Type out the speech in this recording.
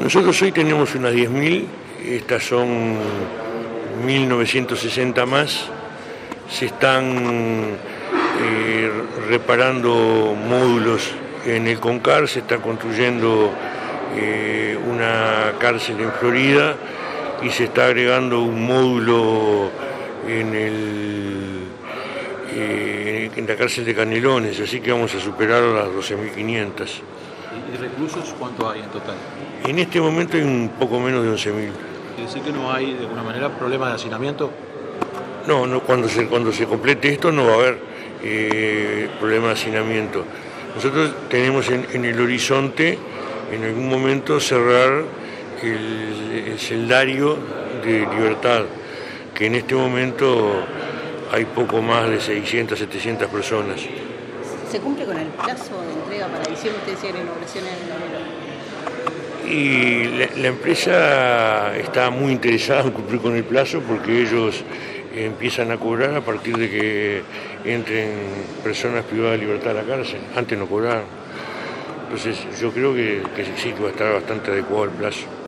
Nosotros hoy tenemos unas 10.000, estas son 1.960 más. Se están reparando módulos en el CONCAR, se está construyendo una cárcel en Florida y se está agregando un módulo en la cárcel de Canelones, así que vamos a superar las 12.500. ¿Y reclusos cuánto hay en total? En este momento hay un poco menos de 11.000. ¿Quiere decir que no hay de alguna manera problema de hacinamiento? No, cuando se complete esto no va a haber problema de hacinamiento. Nosotros tenemos en el horizonte en algún momento cerrar el celdario de Libertad, que en este momento hay poco más de 600, 700 personas. ¿Se cumple con el plazo de entrega para diciembre? Usted decía la inauguración en enero. Y la empresa está muy interesada en cumplir con el plazo porque ellos empiezan a cobrar a partir de que entren personas privadas de libertad a la cárcel. Antes no cobraban. Entonces yo creo que sí que va a estar bastante adecuado el plazo.